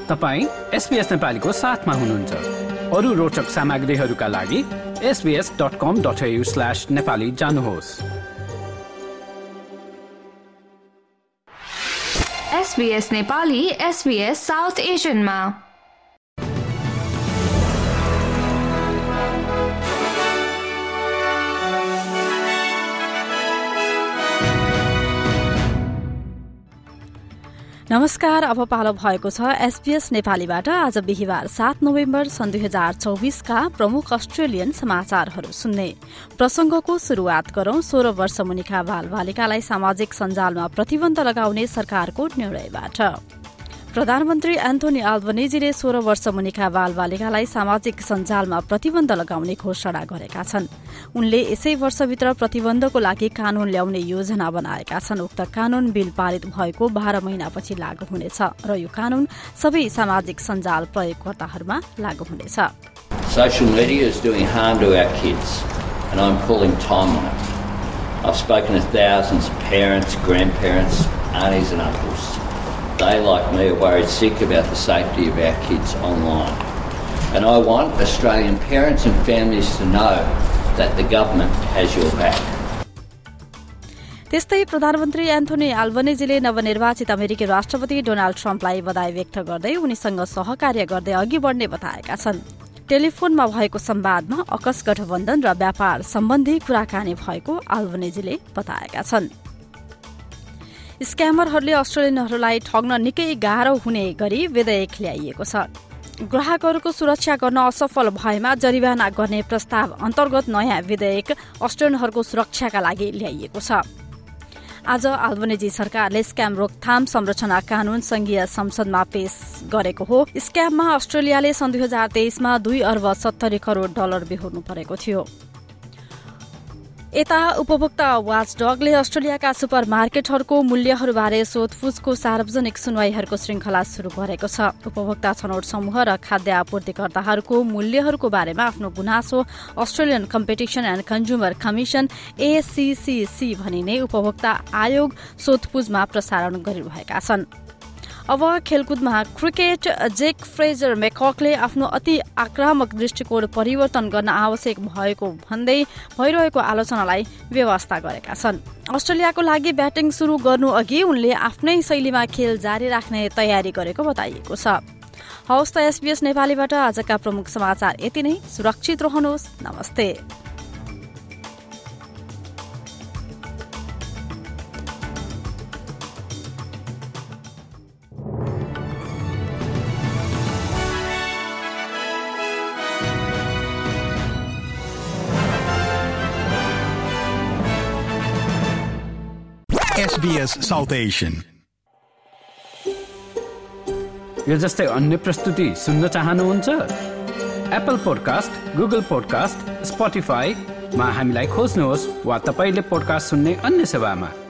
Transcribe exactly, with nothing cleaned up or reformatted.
तपाईं एसबीएस नेपालीको साथमा हुनुहुन्छ। अरू रोचक सामग्रीहरूका लागि S B S dot com dot A U slash Nepali जानुहोस्। एसबीएस नेपाली एसबीएस साउथ एशियनमा। नमस्कार, अब पालो भएको छ एसबीएस नेपालीबाट आज बिहिबार सात नोभेम्बर सन् दुई हजार चौबिसका प्रमुख अस्ट्रेलियन समाचारहरू सुन्ने। प्रसंगको शुरूआत गरौं सोह्र वर्ष मुनिका बालबालिकालाई सामाजिक सञ्जालमा प्रतिबन्ध लगाउने सरकारको निर्णयबाट। प्रधानमन्त्री एन्थोनी अल्बनेजीले सोह्र वर्ष मुनिका बालबालिकालाई सामाजिक सञ्जालमा प्रतिबन्ध लगाउने घोषणा गरेका छन्। उनले यसै वर्षभित्र प्रतिबन्धको लागि कानून ल्याउने योजना बनाएका छन्। उक्त कानून बिल पारित भएको बाह्र महिनापछि लागू हुनेछ र यो कानून सबै सामाजिक सञ्जाल प्रयोगकर्ताहरूमा लागू हुनेछ। Social media is doing harm to our kids and I'm calling time on it. I've spoken to thousands of parents, grandparents, aunties and uncles. They, like me, are worried sick about the safety of our kids online. And I want Australian parents and families to know that the government has your back. त्यस्तै प्रधानमन्त्री Anthony अल्बनेजीले नवनिर्वाचित अमेरिकी राष्ट्रपति Donald ट्रम्पलाई बधाई व्यक्त गर्दै उनीसँग सहकार्य गर्दै अघि बढ्ने बताएका छन्। टेलिफोनमा भएको संवादमा अकस गठबन्धन र व्यापार सम्बन्धी कुराकानी भएको अल्बनेजीले बताएका छन्। स्क्यामरहरूले अस्ट्रेलियनहरूलाई ठग्न निकै गाह्रो हुने गरी विधेयक ल्याइएको छ। ग्राहकहरूको सुरक्षा गर्न असफल भएमा जरिवाना गर्ने प्रस्ताव अन्तर्गत नयाँ विधेयक अस्ट्रेलियनहरूको सुरक्षाका लागि ल्याइएको छ। आज अल्बनेजी सरकारले स्क्याम रोकथाम संरचना कानून संघीय संसदमा पेश गरेको हो। स्क्याममा अस्ट्रेलियाले सन् दुई हजार तेइसमा दुई अर्ब सत्तरी करोड़ डलर बेहोर्नु परेको थियो। यता उपभोक्ता वाचडगले अस्ट्रेलियाका सुपर मार्केटहरूको मूल्यहरूबारे सोधपुछको सार्वजनिक सुनवाईहरूको श्रृंखला शुरू गरेको छ। उपभोक्ता छनौट समूह र खाद्य आपूर्तिकर्ताहरूको मूल्यहरूको बारेमा आफ्नो गुनासो Australian competition and consumer commission ACCC भनिने उपभोक्ता आयोग सोधपुछमा प्रसारण गरिरहेका छन्। अब खेलकुदमा क्रिकेट जेक फ्रेजर मेककले आफ्नो अति आक्रामक दृष्टिकोण परिवर्तन गर्न आवश्यक भएको भन्दै भइरहेको आलोचनालाई व्यवस्था गरेका छन्। अस्ट्रेलियाको लागि ब्याटिङ शुरू गर्नु अघि उनले आफ्नै शैलीमा खेल जारी राख्ने तयारी गरेको बताइएको छ। हवस् त एसबीएस नेपालीबाट आजका प्रमुख समाचार यति नै। सुरक्षित रहनुहोस्। नमस्ते। SBS south Asian. यो जस्तै अन्य प्रस्तुति सुन्न चाहनुहुन्छ? एप्पल पोडकास्ट, गुगल पोडकास्ट, स्पोटिफाईमा हामीलाई खोज्नुहोस् वा तपाईले पोडकास्ट सुन्ने अन्य सेवामा।